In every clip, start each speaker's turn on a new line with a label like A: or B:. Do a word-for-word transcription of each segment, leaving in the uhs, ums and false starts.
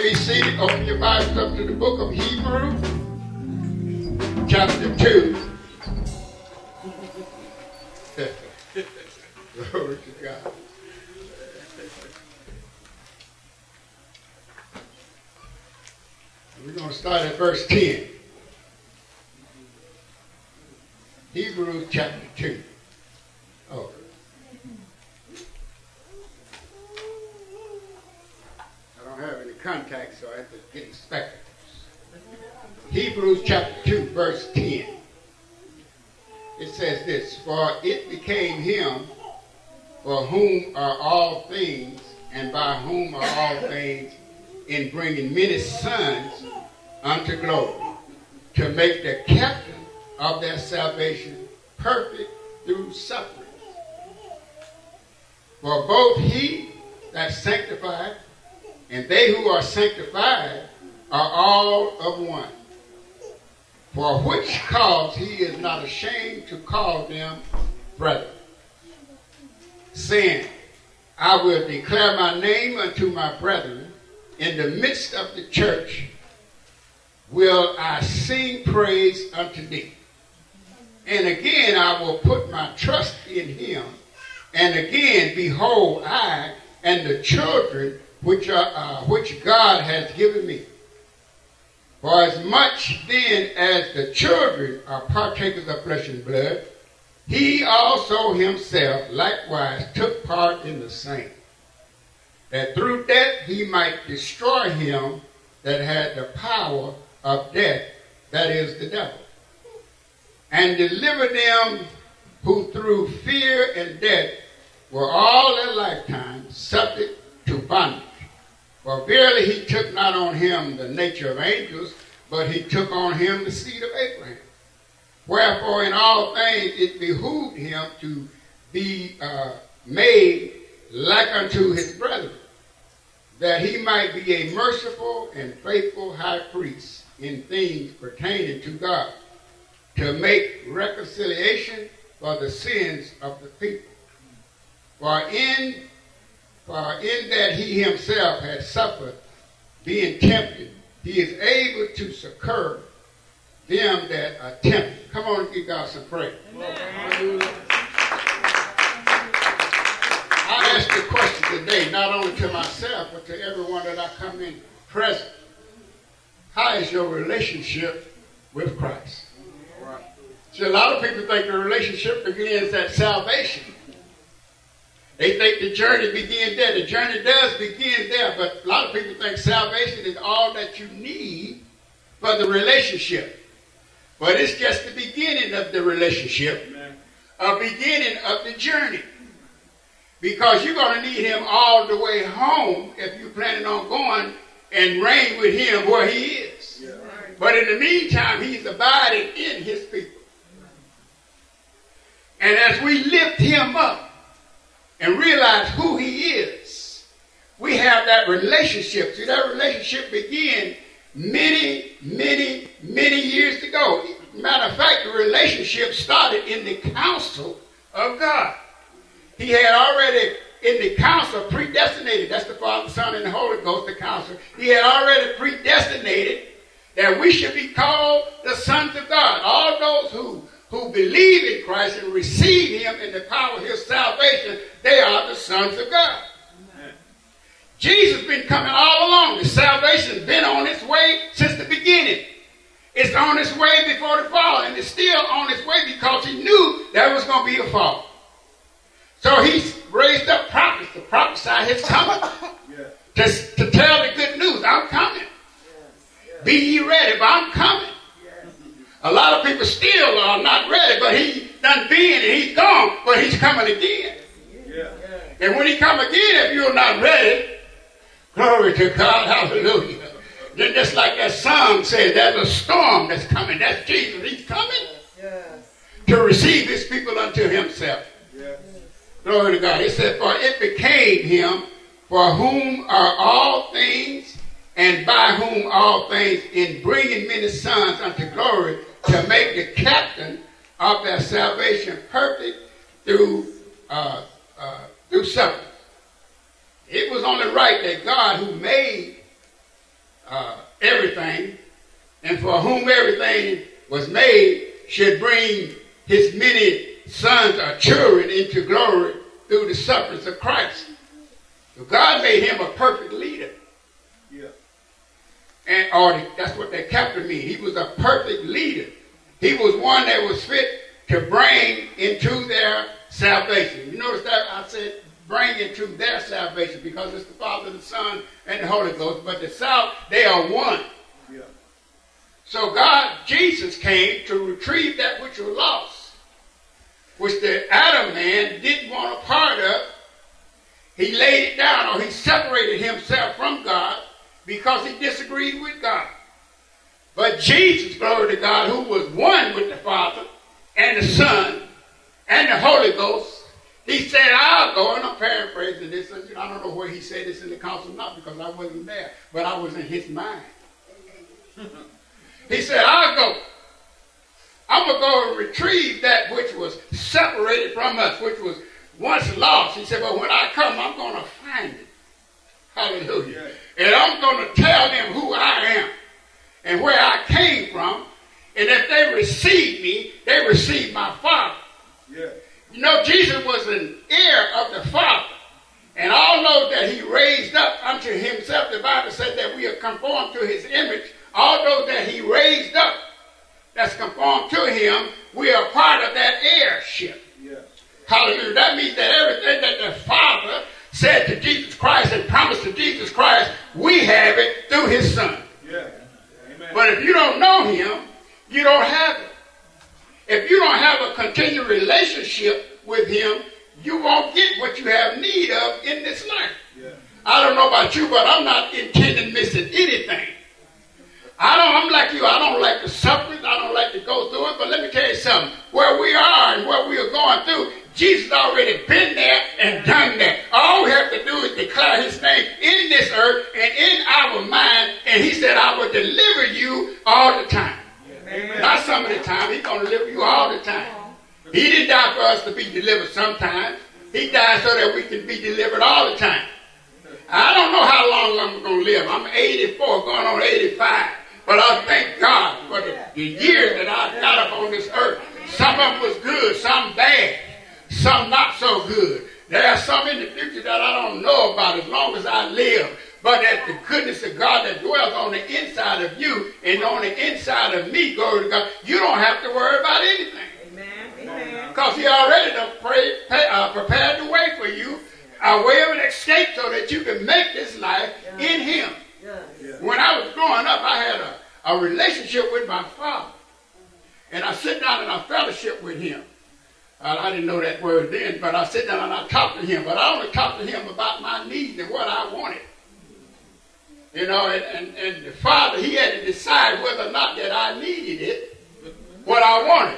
A: be seated. Open your Bibles up to the book of Hebrews, chapter two. Glory to God. We're going to start at verse ten. Hebrews chapter two. Oh. I don't have any contacts, so I have to get spectacles. Hebrews chapter two, verse ten. It says this, for it became him for whom are all things, and by whom are all things, in bringing many sons unto glory, to make the captain of their salvation perfect through suffering. For both he that sanctified and they who are sanctified are all of one. For which cause he is not ashamed to call them brethren, saying, I will declare my name unto my brethren. In the midst of the church will I sing praise unto thee. And again I will put my trust in him. And again, behold, I and the children which are uh, which God has given me. For as much then as the children are partakers of flesh and blood, he also himself likewise took part in the same, that through death he might destroy him that had the power of death, that is the devil, and deliver them who through fear and death were all their lifetime subject to bondage. For verily he took not on him the nature of angels, but he took on him the seed of Abraham. Wherefore in all things it behooved him to be uh, made like unto his brethren, that he might be a merciful and faithful high priest in things pertaining to God, to make reconciliation for the sins of the people. For in, for in that he himself had suffered, being tempted, he is able to succor them that are tempted. Come on and give God some praise. Amen. I ask the question today, not only to myself, but to everyone that I come in present. How is your relationship with Christ? Right. See, a lot of people think the relationship begins at salvation. They think the journey begins there. The journey does begin there, but a lot of people think salvation is all that you need for the relationship. But it's just the beginning of the relationship, Amen. A beginning of the journey. Because you're going to need him all the way home if you're planning on going and reign with him where he is. Yeah. But in the meantime, he's abiding in his people. And as we lift him up and realize who he is, we have that relationship. See, that relationship began many, many, many years ago. Matter of fact, the relationship started in the counsel of God. He had already, in the counsel, predestinated. That's the Father, Son, and the Holy Ghost, the counsel. He had already predestinated that we should be called the sons of God. All those who, who believe in Christ and receive him in the power of his salvation, they are the sons of God. Amen. Jesus has been coming all along. The salvation has been on its way since the beginning. It's on its way before the fall, and it's still on its way because he knew there was going to be a fall. So he raised up prophets to prophesy his coming, yeah. to, to tell the good news. I'm coming. Yes. Yes. Be ye ready, but I'm coming. Yes. A lot of people still are not ready, but he done been and he's gone, but he's coming again. Yeah. And when he come again, if you're not ready, glory to God, hallelujah. Then just like that song said, there's a storm that's coming. That's Jesus. He's coming yes. to receive his people unto himself. Yes. Glory to God. He said, for it became him for whom are all things, and by whom all things, in bringing many sons unto glory, to make the captain of their salvation perfect through uh, uh, through suffering. It was only right that God, who made everything, and for whom everything was made, should bring his many sons or children into glory through the sufferings of Christ. So God made him a perfect leader. Yeah. And or that's what that captain means. He was a perfect leader. He was one that was fit to bring into their salvation. You notice that I said bring into their salvation because it's the Father, the Son, and the Holy Ghost. But the South, they are one. Yeah. So God, Jesus came to retrieve that which was lost, which the Adam man didn't want a part of. He laid it down, or he separated himself from God because he disagreed with God. But Jesus, glory to God, who was one with the Father and the Son and the Holy Ghost, he said, I'll go, and I'm paraphrasing this. I don't know where he said this in the council, not because I wasn't there, but I was in his mind. He said, I'll go. I'm going to go and retrieve that which was separated from us, which was once lost. He said, but when I come, I'm going to find it. Hallelujah. And I'm going to tell them who I am and where I came from. And if they receive me, they receive my Father. Yeah. You know, Jesus was an heir of the Father. And although that he raised up unto himself, the Bible said that we are conformed to his image. Although that he raised up, that's conformed to him, we are part of that heirship. Yeah. Hallelujah. That means that everything that the Father said to Jesus Christ and promised to Jesus Christ, we have it through his Son. Yeah. Amen. But if you don't know him, you don't have it. If you don't have a continual relationship with him, you won't get what you have need of in this life. Yeah. I don't know about you, but I'm not intending missing anything. I don't, I'm like you, I don't like to suffer it, I don't like to go through it, but let me tell you something. Where we are and where we are going through, Jesus already been there and done that. All we have to do is declare his name in this earth and in our mind, and he said, I will deliver you all the time. Amen. Not some of the time, he's going to deliver you all the time. He didn't die for us to be delivered sometimes. He died so that we can be delivered all the time. I don't know how long I'm going to live. I'm eighty-four, going on eighty-five. But I thank God for the, the years that I got up on this earth. Some of them was good, some bad, some not so good. There are some in the future that I don't know about as long as I live. But that the goodness of God that dwells on the inside of you and on the inside of me, glory to God, you don't have to worry about anything. Amen. Because he already done pray, pay, uh, prepared the way for you, a way of an escape so that you can make this life yeah. in him. Yeah. Yeah. When I was growing up, I had a, a relationship with my father. And I sit down and I fellowship with him. Uh, I didn't know that word then, but I sit down and I talk to him. But I only talk to him about my needs and what I wanted. You know, and, and, and the father, he had to decide whether or not that I needed it, what I wanted.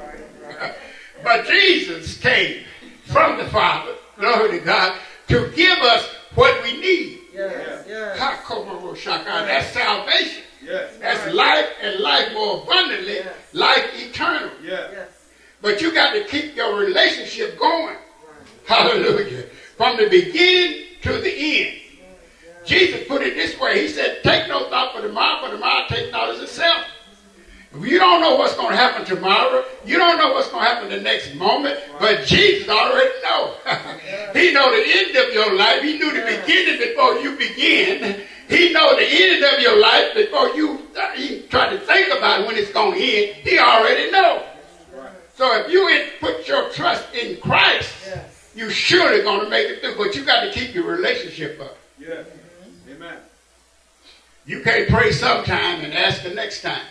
A: But Jesus came from the Father, glory to God, to give us what we need. Yes, yes. That's salvation. Yes. That's life and life more abundantly, yes. Life eternal. Yes. But you got to keep your relationship going. Right. Hallelujah. From the beginning to the end. Yes. Jesus put it this way. He said, take no thought for tomorrow, for tomorrow take thought of itself. You don't know what's going to happen tomorrow. You don't know what's going to happen the next moment. But Jesus already knows. He know the end of your life. He knew the beginning before you begin. He know the end of your life before you uh, even try to think about it when it's going to end. He already knows. So if you put your trust in Christ, you surely going to make it through. But you got to keep your relationship up. Yes. Amen. You can't pray sometime and ask the next time.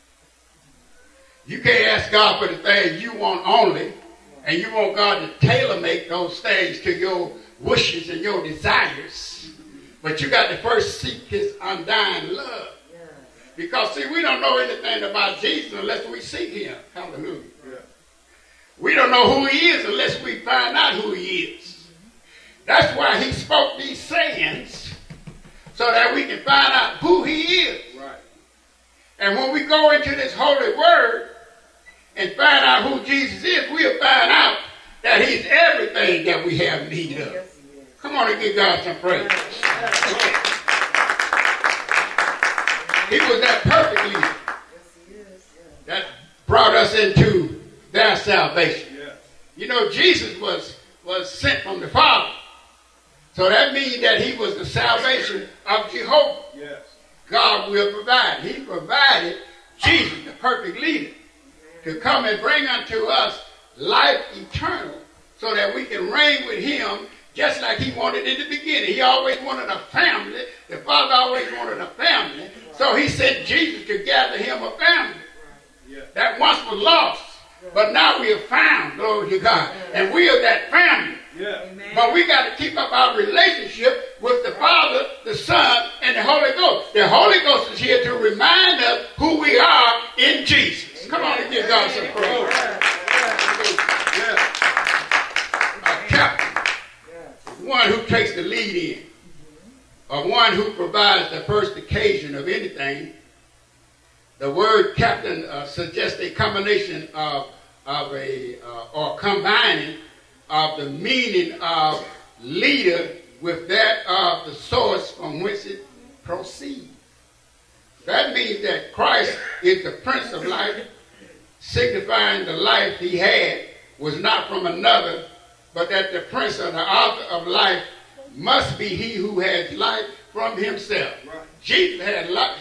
A: You can't ask God for the things you want only, and you want God to tailor-make those things to your wishes and your desires. But you got to first seek his undying love. Because, see, we don't know anything about Jesus unless we seek him. Hallelujah. We don't know who he is unless we find out who he is. That's why he spoke these sayings, so that we can find out who he is. Right. And when we go into this holy word and find out who Jesus is, we'll find out that he's everything that we have need of. Yes, Come on and give God some praise. Yes. He was that perfect leader.
B: Yes, he is. Yeah.
A: That brought us into their salvation.
C: Yeah.
A: You know, Jesus was, was sent from the Father. So that means that he was the salvation of Jehovah.
C: Yes.
A: God will provide. He provided Jesus, the perfect leader, to come and bring unto us life eternal so that we can reign with him just like he wanted in the beginning. He always wanted a family. The Father always wanted a family. So he sent Jesus to gather him a family
C: Yeah.
A: that once was lost. But now we are found, glory to God. And we are that family.
C: Yeah.
B: Amen.
A: But we got to keep up our relationship with the Father, the Son, and the Holy Ghost. The Holy Ghost is here to remind us who we are in Jesus. Come on and give God some praise.
C: Yeah.
A: A captain, one who takes the lead in, or one who provides the first occasion of anything. The word captain uh, suggests a combination of, of a, uh, or combining of the meaning of leader with that of the source from which it proceeds. That means that Christ is the Prince of Life, signifying the life he had was not from another, but that the Prince of the author of life must be he who has life from himself.
C: Right.
A: Jesus had life.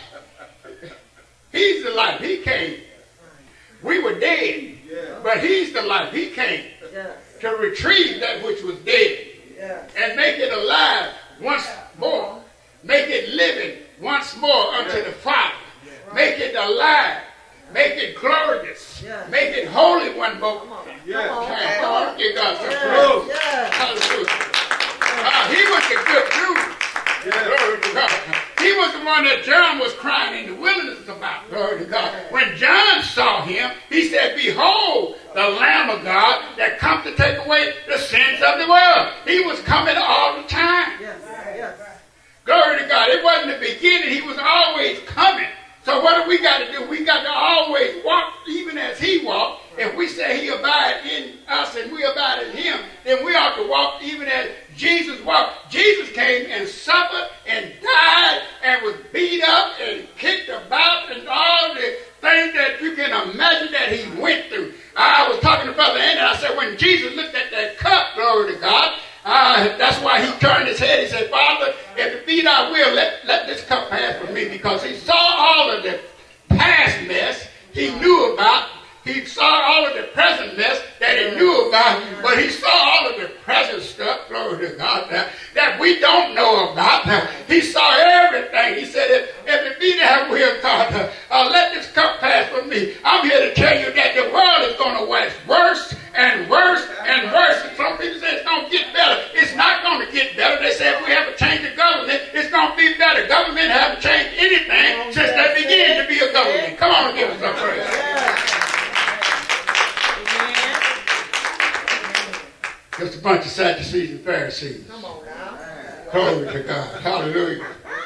A: He's the life. He came. We were dead,
C: Yeah.
A: but he's the life. He came
B: Yes.
A: to retrieve that which was dead
B: Yes.
A: and make it alive once more. Make it living once more unto the Father. Make it alive. Make it glorious.
B: Yeah.
A: Make it holy one more.
B: Come on.
C: Yeah.
B: Come on.
A: Come on, give God some
B: Yes.
A: praise.
B: Yes.
A: Hallelujah. Uh, he was the good dude.
C: Yeah.
A: Glory to God. He was the one that John was crying in the wilderness about. Glory to God. When John saw him, he said, behold, the Lamb of God that comes to take away the sins of the world. He was coming all the time.
B: Yes. Yes.
A: Glory to God. It wasn't the beginning. He was always coming. So what do we got to do? We got to always walk even as he walked. If we say he abide in us and we abide in him, then we ought to walk even as Jesus walked. Jesus came and suffered and died and was beat up and kicked about and all the things that you can imagine that he went through. I was talking to Brother Andy, and I said, when Jesus looked at that cup, glory to God, uh, that's why he turned his head. He said, Father, if it be thy will, let, let this cup pass from me, because he saw all of the past mess he knew about. He saw all of the present mess that he knew about, but he saw all of the present stuff, glory to God, that, that we don't know about. He saw everything. He said, if, if it be thy will, God, uh, uh, let this cup pass from me. I'm here to tell you that the world is going to wax worse and worse and worse. And some people say it's going to get better. It's not going to get better. They say if we have a change of government, it's going to be better. Government haven't changed anything since they began to be a government. Come on and give us some praise. Just a bunch of Sadducees and Pharisees.
B: Come on now.
A: Glory to God. Hallelujah.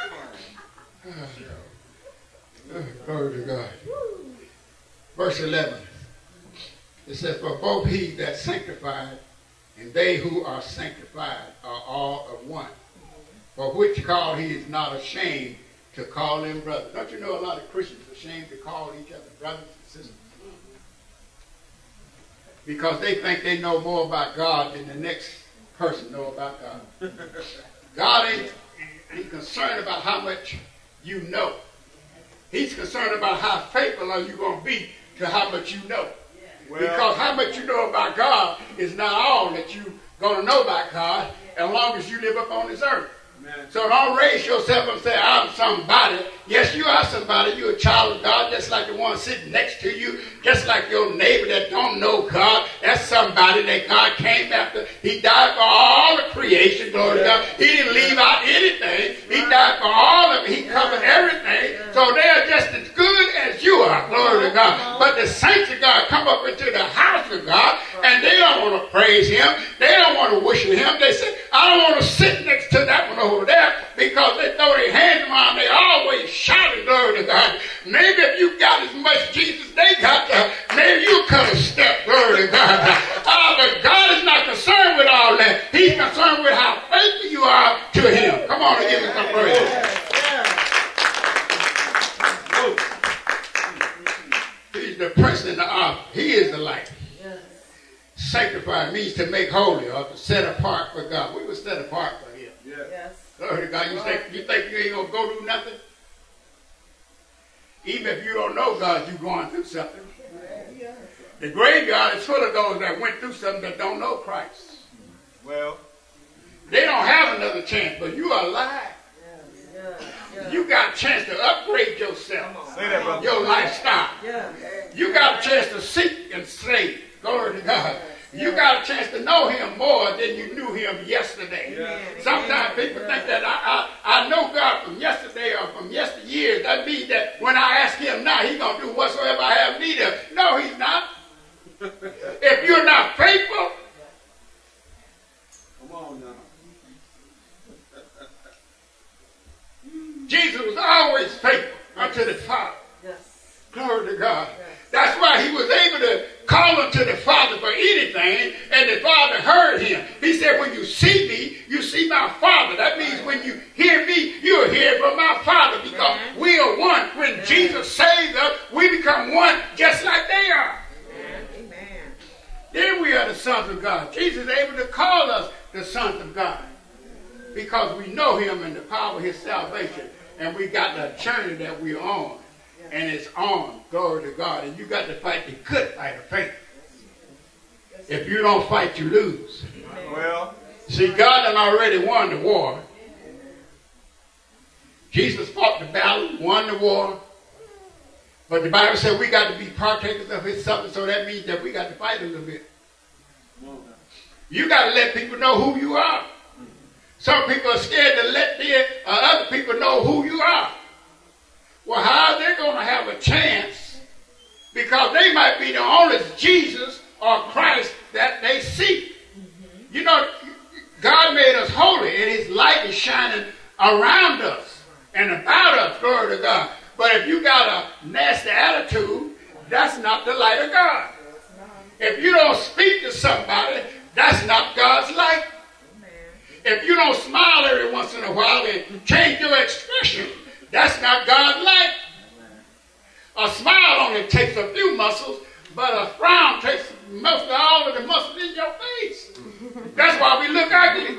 A: Glory to God. Verse eleven. It says, for both he that sanctified and they who are sanctified are all of one. For which call he is not ashamed to call them brothers. Don't you know a lot of Christians are ashamed to call each other brothers and sisters? Because they think they know more about God than the next person know about God. God ain't, ain't concerned about how much you know. He's concerned about how faithful are you going to be to how much you know. Well, because how much you know about God is not all that you're going to know about God as long as you live up on this earth. Amen. So don't raise yourself and say, I'm somebody. Yes, you are somebody. You're a child of God, just like the one sitting next to you, just like your neighbor that don't know God. That's somebody that God came after. He died for all of creation, glory to God. He didn't leave out anything. He died for all of it. He covered everything. So they are just as good as you are, glory to God. But the saints of God come up into the house of God, and they don't want to praise him. They don't want to worship him. They say, I don't want to sit next to that one over there, because they throw their hands around. They always shouting, glory to God. Maybe if you got as much Jesus they got, uh, maybe you could have stepped, glory to God. Uh, but God is not concerned with all that. He's concerned with how faithful you are to him. Come on and give me some praise. He is the light.
B: Yes.
A: Sanctify means to make holy or to set apart for God. We were set apart for him.
C: Yes.
B: Yes.
A: Glory to God. You think, you think you ain't going to go do nothing? Even if you don't know God, you're going through something.
B: Yes.
A: The graveyard is full of those that went through something that don't know Christ.
C: Well,
A: They don't have another chance, but you are alive.
B: Yes. Yes. Yes.
A: You got a chance to upgrade yourself,
C: say that, brother.
A: your lifestyle.
B: Yes.
A: You got a chance to seek and save. Glory to God. You got a chance to know him more than you knew him yesterday.
C: Yeah.
A: Sometimes people think that I, I, I know God from yesterday or from yesteryears. That means that when I ask him now, he's going to do whatsoever I have need of. No, he's not. If you're not faithful,
C: Come on now.
A: Jesus was always faithful unto the Father.
B: Yes.
A: Glory to God. That's why he was able to call unto the Father for anything, and the Father heard him. He said, when you see me, you see my Father. That means when you hear me, you'll hear from my Father, because we are one. When Jesus saves us, we become one just like they are.
B: Amen.
A: Then we are the sons of God. Jesus is able to call us the sons of God because we know him and the power of his salvation, and we got the journey that we're on. And it's on, glory to God. And you got to fight the good fight of faith. If you don't fight, you lose.
C: Well,
A: See, God had already won the war. Jesus fought the battle, won the war. But the Bible said we got to be partakers of his suffering, so that means that we got to fight a little bit. You got to let people know who you are. Some people are scared to let the uh, other people know who you are. Well, how are they going to have a chance? Because they might be the only Jesus or Christ that they see. Mm-hmm. You know, God made us holy, and his light is shining around us and about us, glory to God. But if you got a nasty attitude, that's not the light of God. If you don't speak to somebody, that's not God's light. If you don't smile every once in a while and change your expression, that's not God's light. A smile only takes a few muscles, but a frown takes most of all of the muscles in your face. That's why we look ugly.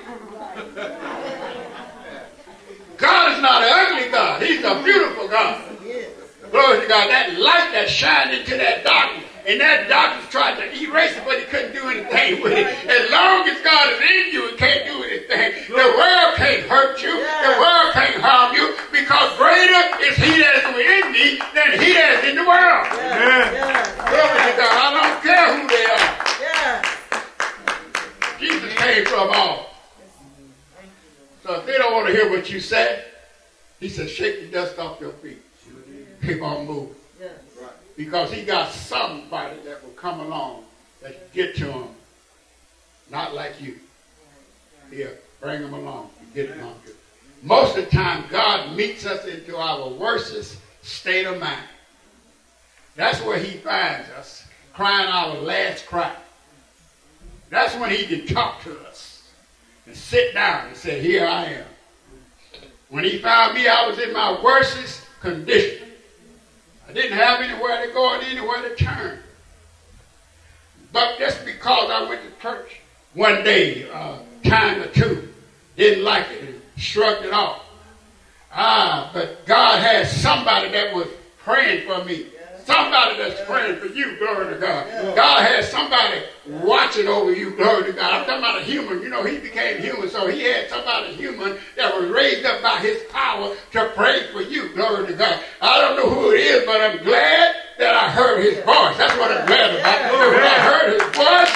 A: God is not an ugly God. He's a beautiful God. Glory to God. That light that shined into that darkness. And that darkness tried to erase it, but he couldn't do anything with it. As long as God is in you, it can't do anything. The world can't hurt you. The world can't harm you, because greater is he that is within me than he that is in the world.
C: Amen.
A: Glory to God. I don't care who they are.
B: Yes.
A: Jesus came from all. So if they don't want to hear what you say, he said, shake the dust off your feet. Keep on moving.
B: Yes.
A: Because he got somebody that will come along that you get to him, not like you. Here, bring him along. You get him on you. Most of the time, God meets us into our worstest state of mind. That's where he finds us, crying our last cry. That's when he can talk to us and sit down and say, here I am. When he found me, I was in my worstest condition. I didn't have anywhere to go and anywhere to turn. But just because I went to church one day, uh, time or two, didn't like it and shrugged it off. Ah, but God had somebody that was praying for me. Somebody that's praying for you, glory to God. God has somebody watching over you, glory to God. I'm talking about a human. You know, he became human, so he had somebody human that was raised up by his power to pray for you, glory to God. I don't know who it is, but I'm glad that I heard his voice. That's what I'm glad about. When I heard his voice,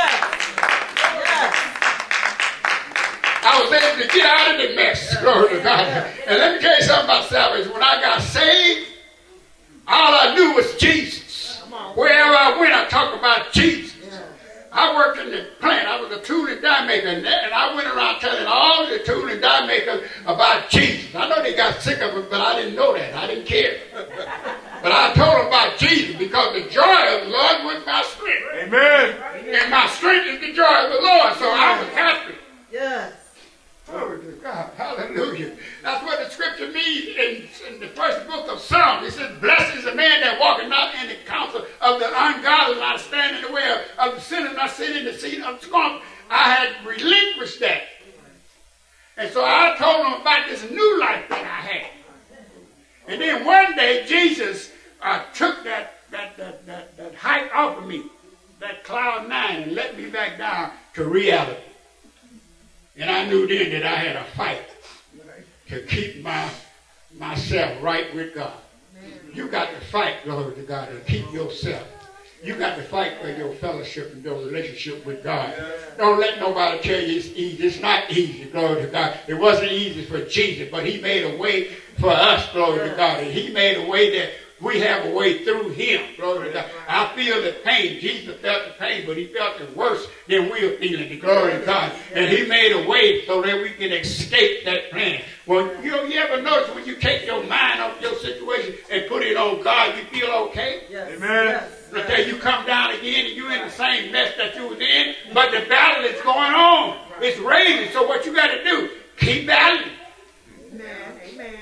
A: I was able to get out of the mess, glory to God. And let me tell you something about salvation. When I got saved, all I knew was Jesus. Wherever I went, I talked about Jesus. I worked in the plant. I was a tool and die maker. And I went around telling all the tool and die makers about Jesus. I know they got sick of it, but I didn't know that. I didn't care. But I told them about Jesus, because the joy of the Lord was my strength.
C: Amen.
A: And my strength is the joy of the Lord. So I was happy.
B: Yes.
A: Glory to God. Hallelujah. That's what the scripture means in, in the first book of Psalms. It says, blessed is the man that walketh not in the counsel of of the ungodly, not stand in the way of, of the sinner, not sit in the seat of the scornful. I had relinquished that. And so I told them about this new life that I had. And then one day, Jesus uh, took that, that, that, that, that height off of me, that cloud nine, and let me back down to reality. And I knew then that I had a fight to keep my myself right with God. You got to fight, glory to God, and keep yourself. You got to fight for your fellowship and your relationship with God. Don't let nobody tell you it's easy. It's not easy, glory to God. It wasn't easy for Jesus, but he made a way for us, glory to God. And he made a way that we have a way through him, glory to God. I feel the pain. Jesus felt the pain, but he felt it worse than we are feeling the glory to God. And he made a way so that we can escape that pain. Well, you know, you ever notice when you take your mind off your situation and put it on God, you feel okay?
B: Yes.
C: Amen.
B: Yes.
A: Until you come down again and you're in the same mess that you was in, but the battle is going on. It's raging. So what you got to do? Keep battling.
B: Amen. Amen.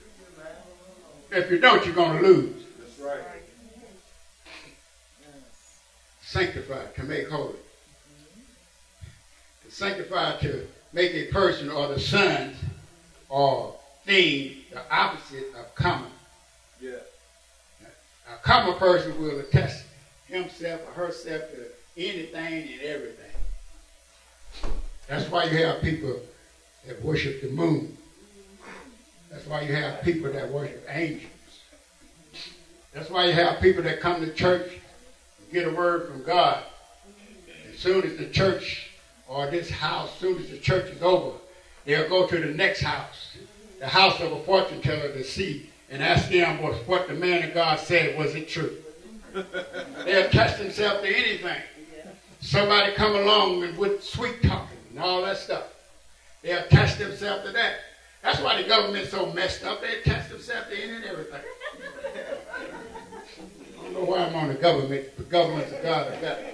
A: If you don't, you're going to lose.
C: That's right.
A: Sanctified, to make holy. To sanctify, to make a person or the sons or thing the opposite of common.
C: Yeah.
A: A common person will attest himself or herself to anything and everything. That's why you have people that worship the moon. That's why you have people that worship angels. That's why you have people that come to church and get a word from God. As soon as the church or this house, as soon as the church is over, they'll go to the next house, the house of a fortune teller, to see and ask them what, what the man of God said. Was it true? They'll test themselves to anything. Somebody come along and with sweet talking and all that stuff. They'll test themselves to that. That's why the government's so messed up. They test themselves to any and everything. I don't know why I'm on the government. The government's of God is better.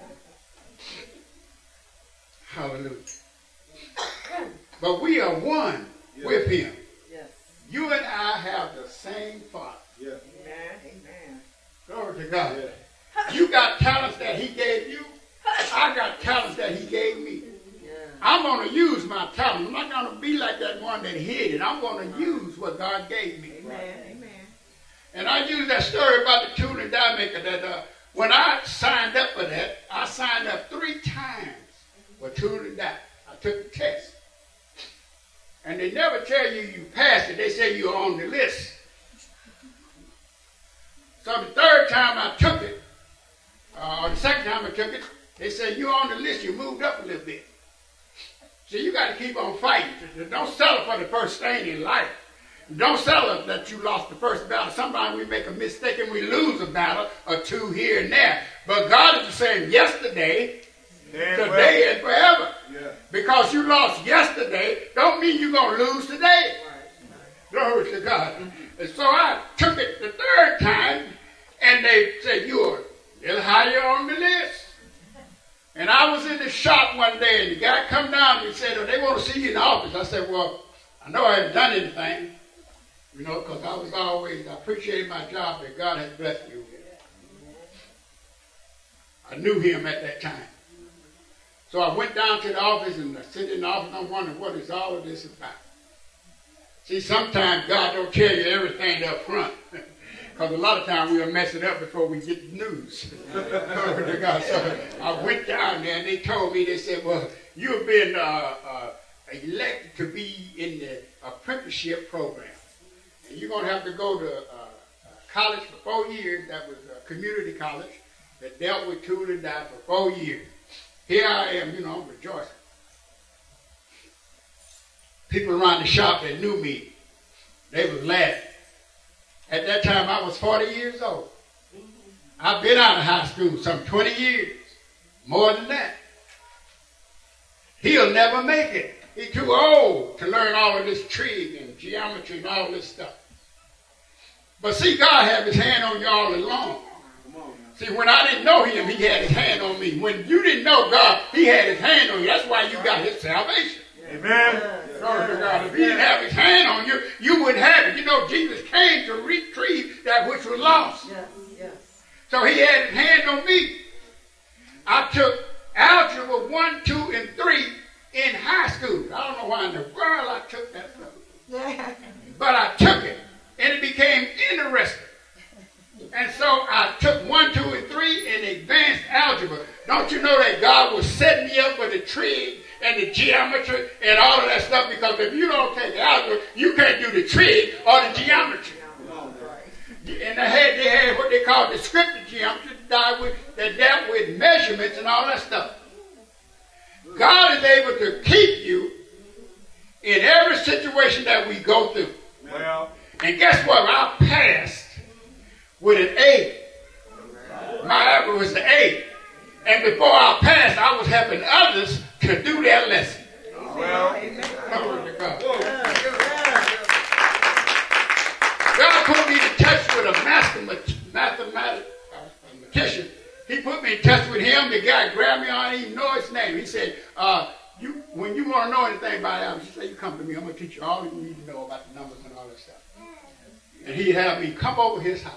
A: Hallelujah. But we are one
C: Yeah.
A: with him.
B: Yes.
A: You and I have the same Father.
C: Yeah.
B: Amen. Amen.
A: Glory to God.
C: Yeah.
A: You got talents that he gave you. I got talents that he gave me.
B: Yeah.
A: I'm going to use my talent. I'm not going to be like that one that hid it. I'm going to use what God gave me.
B: Amen. Amen.
A: And I use that story about the tool and die maker that uh, when I signed up for that, I signed up three times for tool and die. I took the test. And they never tell you you passed it. They say you're on the list. So the third time I took it, uh, or the second time I took it, they said you're on the list. You moved up a little bit. So you got to keep on fighting. Don't settle for the first thing in life. Don't settle that you lost the first battle. Sometimes we make a mistake and we lose a battle or two here and there. But God is the same yesterday,
C: Yeah,
A: today, and forever.
C: Yeah.
A: Because you lost yesterday, don't mean you're going to lose today. Glory to God. And so I took it the third time, and they said, you're a little higher on the list. And I was in the shop one day, and the guy come down and he said, oh, they want to see you in the office. I said, well, I know I haven't done anything, you know, because I was always, I appreciated my job that God has blessed me with. I knew him at that time. So I went down to the office and I sit in the office and I'm wondering what is all of this about. See, sometimes God don't tell you everything up front. Because a lot of times we'll mess it up before we get the news. Glory to God. So I went down there and they told me, they said, well, you've been uh, uh, elected to be in the apprenticeship program. And you're going to have to go to uh, college for four years. That was a community college that dealt with tool and die for four years. Here I am, you know, I'm rejoicing. People around the shop that knew me, they was laughing. At that time, I was forty years old. I've been out of high school some twenty years, more than that. He'll never make it. He's too old to learn all of this trig and geometry and all this stuff. But see, God had his hand on you all along. See, when I didn't know him, he had his hand on me. When you didn't know God, he had his hand on you. That's why you got his salvation.
C: Amen.
A: Glory to God. If he didn't have his hand on you, you wouldn't have it. You know, Jesus came to retrieve that which was lost.
B: Yes. Yes.
A: So he had his hand on me. I took algebra one, two, and three in high school. I don't know why in the world I took that stuff. But I took it, and it became interesting. And so I took one, two, and three in advanced algebra. Don't you know that God was setting me up for the trig and the geometry and all of that stuff? Because if you don't take algebra, you can't do the trig or the geometry. And they had, they had what they call descriptive geometry that, with, that dealt with measurements and all that stuff. God is able to keep you in every situation that we go through.
C: Well,
A: and guess what? I passed with an A. My average was the A. And before I passed, I was helping others to do their lesson.
C: well,
A: Glory to God. God put me in touch with a master mathematician. He put me in touch with him. The guy grabbed me. I didn't even know his name. He said, uh, "You, when you want to know anything about algebra, he said, you come to me. I'm going to teach you all you need to know about the numbers and all that stuff." And he'd have me come over his house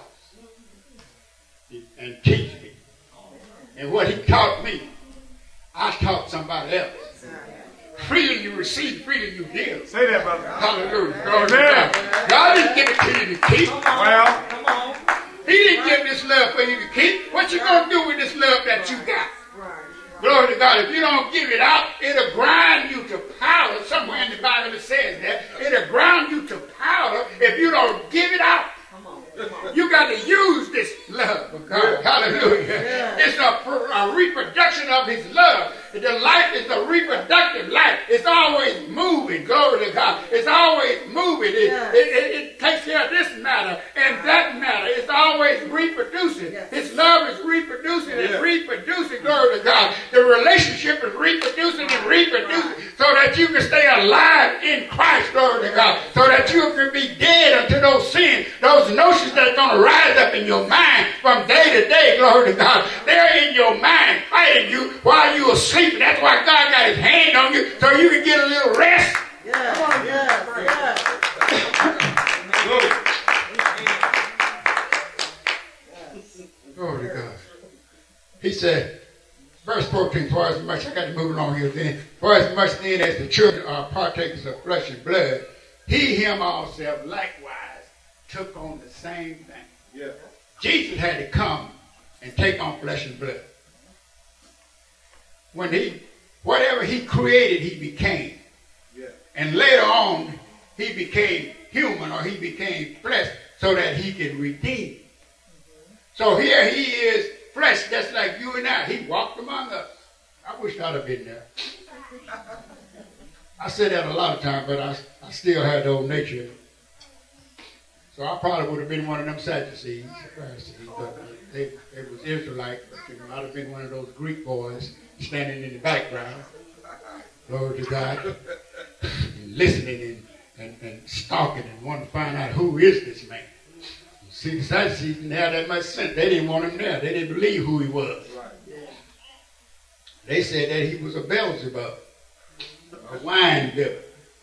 A: and teach me. And what he taught me, I taught somebody else. Freely you receive, freely you give.
C: say that, brother.
A: Hallelujah. Glory to God. God didn't give it to you to keep.
C: Well,
B: Come on.
A: He didn't give this love for you to keep. What you going to do with this love that you got? Glory to God. If you don't give it out, it'll grind you to powder. Somewhere in the Bible it says that. It'll grind you to powder if you don't give it out. You got to use this love of God. Hallelujah.
B: Yeah.
A: It's a, a reproduction of his love. The life is a reproductive life. It's always moving. Glory to God. It's always moving. It,
B: Yeah.
A: it, it, it takes care of this matter and that matter. It's always reproducing.
B: Yes.
A: His love is reproducing and
C: Yeah.
A: reproducing. Glory to God. The relationship is reproducing and reproducing so that you can stay alive in Christ. Glory to God. So that you can be dead unto those sins, those notions that are going to rise up in your mind from day to day. Glory to God. They're in your mind fighting you while you are sleeping. That's why God got his hand on you so you can get a little rest.
B: Yes, yes, yes.
A: Glory to God. He said, verse fourteen, for as much, I got to move along here then. For as much then as the children are partakers of flesh and blood, he him also likewise took on the same thing.
C: yeah.
A: Jesus had to come and take on flesh and blood. When he, whatever he created, he became.
C: Yeah.
A: And later on, he became human or he became flesh so that he could redeem. So here he is, flesh, just like you and I. He walked among us. I wish I'd have been there. I said that a lot of times, but I, I still had the old nature. So I probably would have been one of them Sadducees, Pharisees, but they, they was Israelite, but you know, I'd have been one of those Greek boys standing in the background. Glory to God. And listening and, and, and stalking and wanting to find out who is this man. See, the Sadducees didn't have that much sense. They didn't want him there. They didn't believe who he was. They said that he was a Beelzebub, a wine bibber.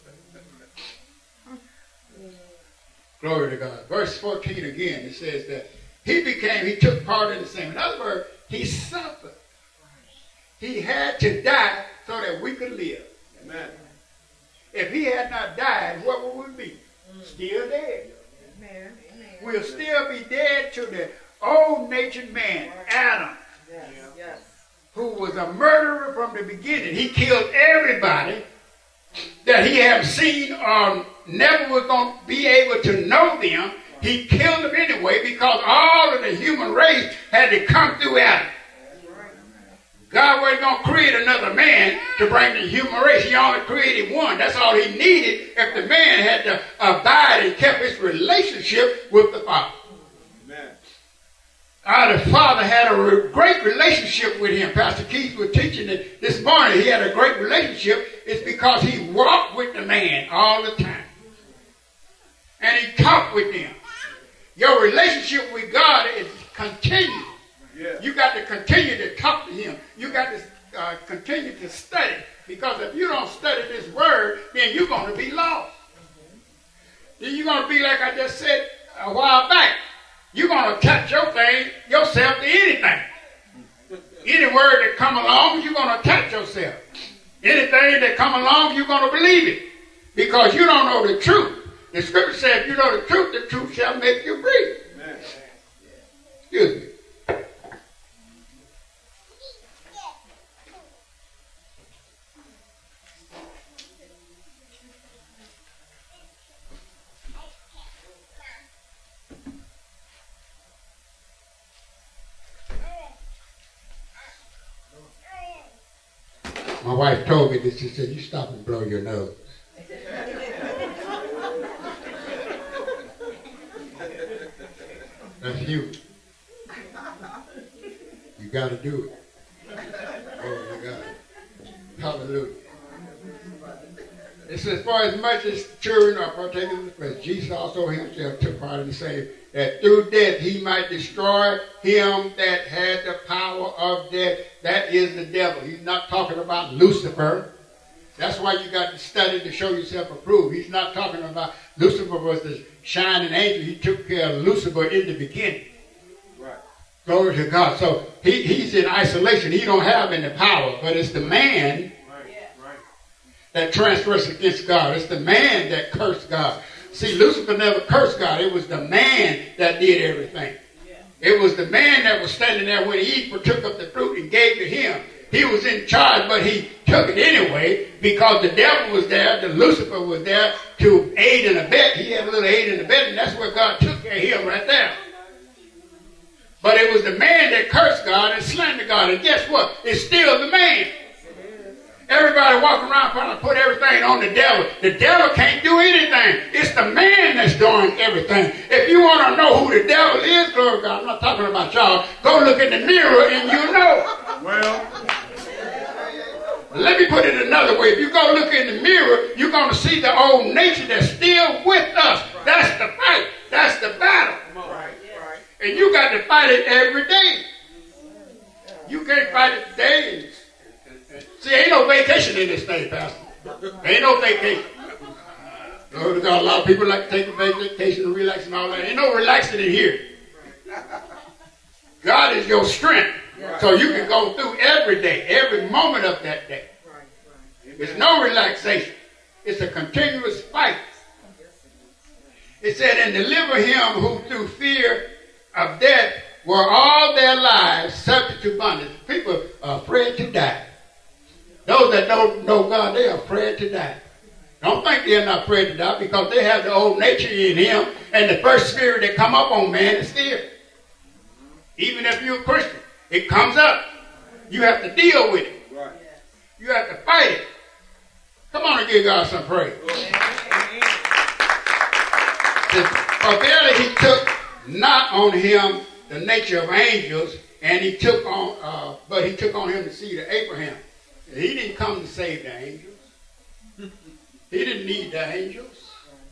A: Glory to God. Verse fourteen again, it says that he became, he took part in the same. In other words, he suffered. He had to die so that we could live.
C: Amen.
A: If he had not died, what would we be? Still dead.
B: Amen.
A: We'll still be dead to the old-natured man, Adam,
B: Yes, yes.
A: who was a murderer from the beginning. He killed everybody that he had seen or never was going to be able to know them. He killed them anyway because all of the human race had to come through Adam. God wasn't going to create another man to bring the human race. He only created one. That's all he needed if the man had to abide and kept his relationship with the Father.
C: Amen.
A: Uh, the Father had a re- great relationship with him. Pastor Keith was teaching it this morning. He had a great relationship. It's because he walked with the man all the time. And he talked with them. Your relationship with God is continued.
C: Yeah.
A: You got to continue to talk to him. You got to uh, continue to study. Because if you don't study this word, then you're going to be lost. Then you're going to be like I just said a while back. You're going to attach your thing, yourself to anything. Any word that come along, you're going to attach yourself. Anything that come along, you're going to believe it. Because you don't know the truth. The scripture says, if you know the truth, the truth shall make you free. Amen. Excuse me. My wife told me this. She said, you stop and blow your nose. That's huge. You got to do it. Oh, my God. Hallelujah. It says, for as much as children are partakers of the flesh, Jesus also himself took part in the same, that through death he might destroy him that had the power of death. That is the devil. He's not talking about Lucifer. That's why you got to study to show yourself approved. He's not talking about Lucifer was the shining angel. He took care of Lucifer in the beginning. Right. Glory to God. So he, he's in isolation. He don't have any power, but it's the man that transgressed against God. It's the man that cursed God. See, Lucifer never cursed God. It was the man that did everything. Yeah. It was the man that was standing there when Eve took up the fruit and gave to him. He was in charge, but he took it anyway because the devil was there, the Lucifer was there to aid and abet. He had a little aid and abet, and that's where God took care of him right there. But it was the man that cursed God and slandered God. And guess what? It's still the man. Everybody walking around trying to put everything on the devil. The devil can't do anything. It's the man that's doing everything. If you want to know who the devil is, glory to God, I'm not talking about y'all. Go look in the mirror and you know. Well, let me put it another way. If you go look in the mirror, you're going to see the old nature that's still with us. That's the fight. That's the battle. And you got to fight it every day. You can't fight it today. See, ain't no vacation in this thing, Pastor. Ain't no vacation. Glory to God. A lot of people like to take a vacation and relax and all that. Ain't no relaxing in here. God is your strength. So you can go through every day, every moment of that day. It's no relaxation. It's a continuous fight. It said, and deliver him who through fear of death were all their lives subject to bondage. People are afraid to die. Those that don't know God, they are afraid to die. Don't think they're not afraid to die because they have the old nature in him, and the first spirit that come up on man is fear. Even if you're a Christian, it comes up. You have to deal with it. Right. You have to fight it. Come on and give God some praise. For verily he took not on him the nature of angels, and he took on, uh, but he took on him the seed of Abraham. He didn't come to save the angels. He didn't need the angels.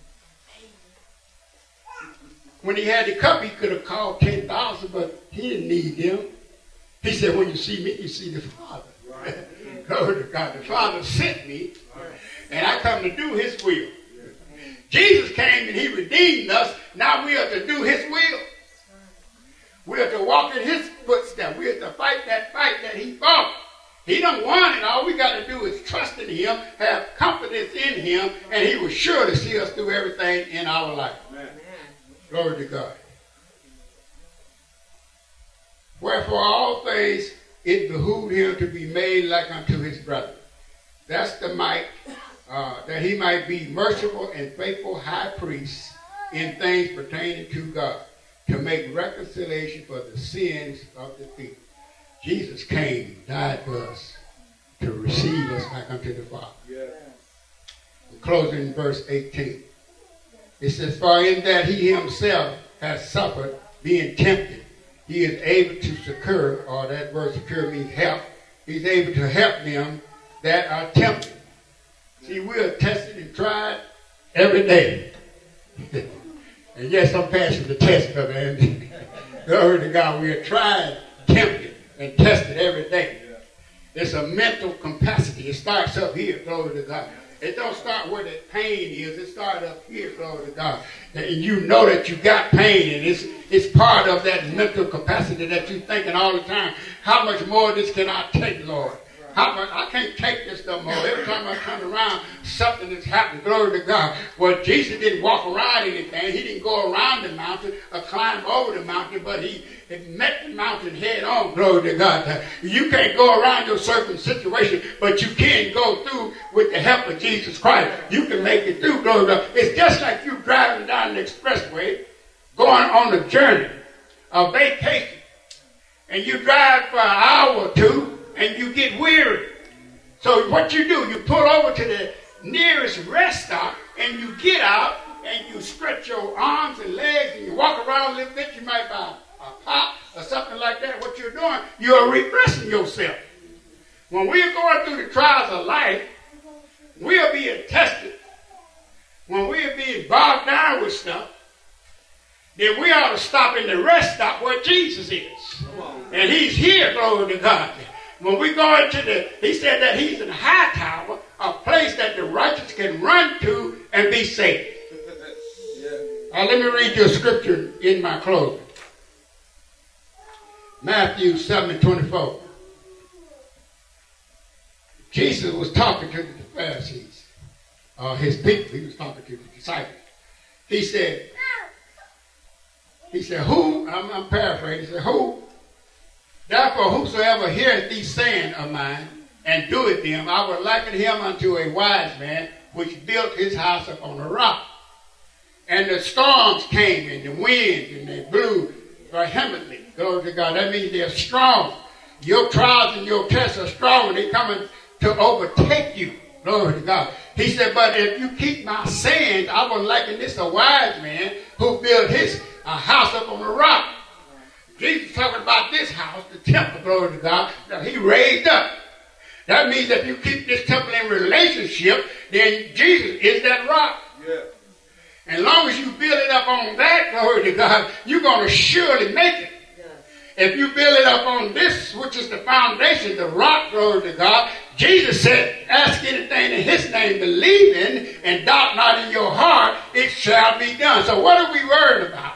A: When he had the cup, he could have called ten thousand, but he didn't need them. He said, when you see me, you see the Father. Right. Glory to God. The Father sent me, and I come to do his will. Jesus came and he redeemed us. Now we are to do his will. We are to walk in his footsteps. We are to fight that fight that he fought. He don't want it. All we got to do is trust in him, have confidence in him, and he will surely see us through everything in our life. Amen. Glory to God. Wherefore all things it behooved him to be made like unto his brother. That's the might, uh, that he might be merciful and faithful high priest in things pertaining to God, to make reconciliation for the sins of the people. Jesus came, died for us, to receive us back unto the Father. Yeah. Closing in verse eighteen. It says, for in that he himself has suffered, being tempted, he is able to succor, or that word succor means help. He's able to help them that are tempted. See, we are tested and tried every day. And yes, I'm passing the test, Brother Andy. Glory to God, we are tried, tempted, and tested every day. It's a mental capacity. It starts up here, glory to God. It don't start where the pain is. It starts up here, glory to God. And you know that you got pain, and it's it's part of that mental capacity that you're thinking all the time. How much more of this can I take, Lord? How much, I can't take this no more. Every time I turn around, something has happened. Glory to God. Well, Jesus didn't walk around anything. He didn't go around the mountain or climb over the mountain, but he, he met the mountain head on. Glory to God. You can't go around your certain situation, but you can go through with the help of Jesus Christ. You can make it through. Glory to God. It's just like you driving down the expressway, going on a journey, a vacation, and you drive for an hour or two, and you get weary. So what you do, you pull over to the nearest rest stop, and you get out, and you stretch your arms and legs, and you walk around a little bit. You might buy a pop or something like that. What you're doing, you're refreshing yourself. When we're going through the trials of life, we're being tested. When we're being bogged down with stuff, then we ought to stop in the rest stop where Jesus is. And he's here, glory to God. When we go into the, he said that he's in a high tower, a place that the righteous can run to and be safe. Yeah. Now let me read you a scripture in my closing. Matthew seven twenty-four. Jesus was talking to the Pharisees, uh, his people. He was talking to the disciples. He said, he said, who, I'm, I'm paraphrasing, he said, who, therefore, whosoever heareth these sayings of mine, and doeth them, I will liken him unto a wise man, which built his house upon a rock. And the storms came, and the winds, and they blew vehemently. Glory to God. That means they're strong. Your trials and your tests are strong. They're coming to overtake you. Glory to God. He said, but if you keep my sayings, I will liken this a wise man who built his a house up on a rock. Jesus talking about this house, the temple, glory to God, that he raised up. That means that if you keep this temple in relationship, then Jesus is that rock. Yeah. And as long as you build it up on that, glory to God, you're going to surely make it. Yeah. If you build it up on this, which is the foundation, the rock, glory to God, Jesus said, ask anything in his name, believe in, and doubt not in your heart, it shall be done. So what are we worried about?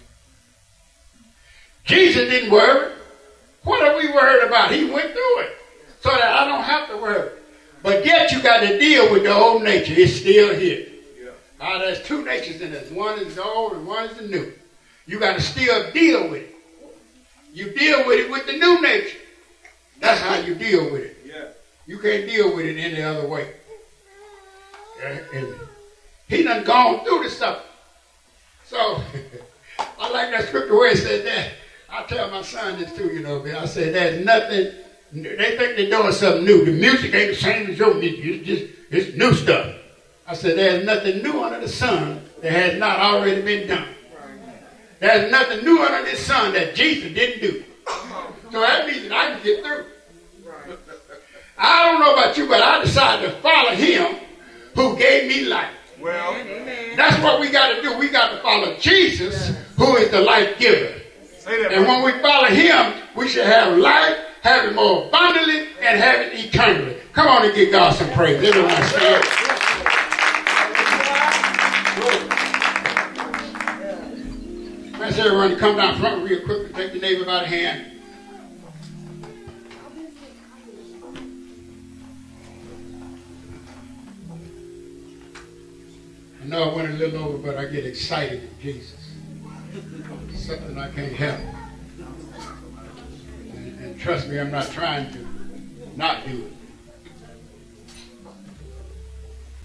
A: Jesus didn't worry. What are we worried about? He went through it so that I don't have to worry. But yet you got to deal with the old nature. It's still here. Yeah. Uh, there's two natures in us. One is the old and one is the new. You got to still deal with it. You deal with it with the new nature. That's how you deal with it. Yeah. You can't deal with it any other way. And, and he done gone through the stuff. So I like that scripture where it said that. I tell my son this too, you know, I said there's nothing, they think they're doing something new. The music ain't the same as your music. It's just, it's new stuff. I said there's nothing new under the sun that has not already been done. There's nothing new under this sun that Jesus didn't do. So that means that I can get through. I don't know about you, but I decided to follow him who gave me life. Well, that's what we got to do. We got to follow Jesus, who is the life giver. And when we follow him, we should have life, have it more abundantly, and have it eternally. Come on and give God some praise. Everyone say it. Let's everyone come down front real quick and take your neighbor by the hand. I know I went a little over, but I get excited with Jesus. Something I can't help. And, and trust me, I'm not trying to not do it.